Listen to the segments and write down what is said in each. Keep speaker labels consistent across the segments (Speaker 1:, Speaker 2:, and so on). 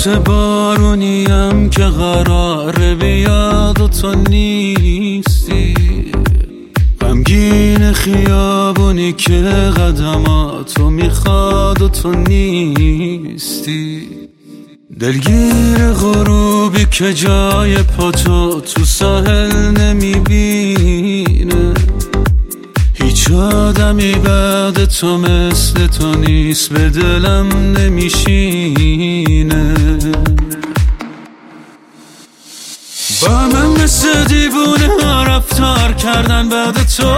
Speaker 1: پس بارونیم که قراره بیاد و تو نیستی، غمگین خیابونی که قدماتو میخواد و تو نیستی، دلگیر غروبی که جای پاتو تو ساحل نمیبینه، هیچ آدمی بعد تو مثل تو نیست، به دلم نمیشینه. با من مثل دیوونه ها رفتار کردن بعد تو،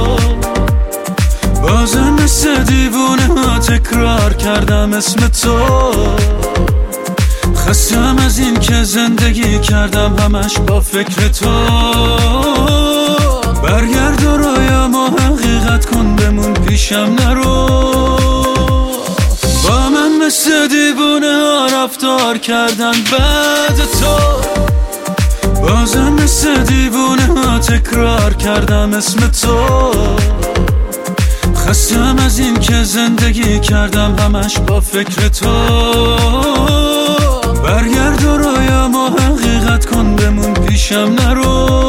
Speaker 1: بازم مثل دیوونه ها تکرار کردم اسم تو، خستم از این که زندگی کردم همش با فکر تو. برگرد و رویامو حقیقت کن، بمون پیشم نرو. با من مثل دیوونه ها رفتار کردن بعد تو، بازم مثل دیوونه ها تکرار کردم اسم تو، خستم از این که زندگی کردم همش با فکر تو. برگرد و رویامو حقیقت کن، بمون پیشم نرو.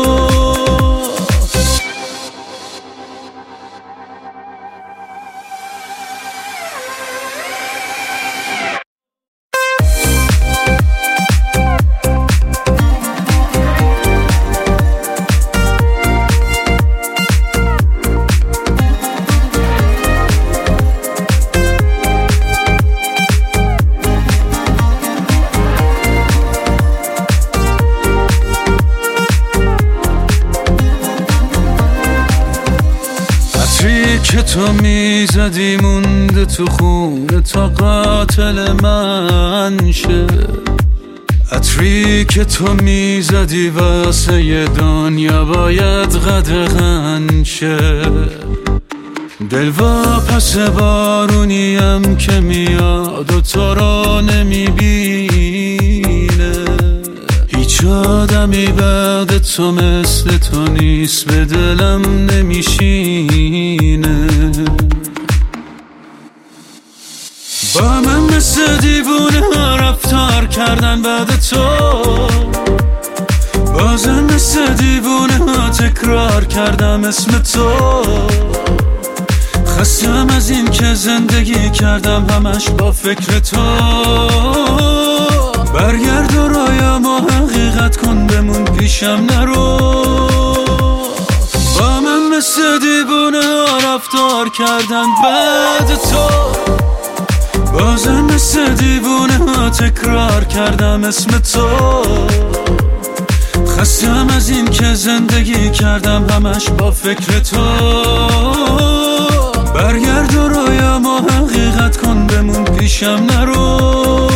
Speaker 1: که تو میزدی مونده تو خونه تا قاتل من شه، عطری که تو میزدی واسه یه دنیا باید قدغن شه، دل واپس بارونیم که میاد و تو رو نمیبینه، هیچ آدمی بعد تو مثل تو نیست، به دلم نمیشینه. با من مثل دیوونه ها رفتار کردن بعد تو، بازم مثل دیوونه ها تکرار کردم اسم تو، خستم از این که زندگی کردم همش با فکر تو. برگرد و رویامو حقیقت کن، بمون پیشم نرو. با من مثل دیوونه ها رفتار کردن بعد تو، بازم مثل دیوونه ها تکرار کردم اسم تو، خستم از این که زندگی کردم همش با فکر تو. برگرد و رویامو حقیقت کن، بمون پیشم نرو.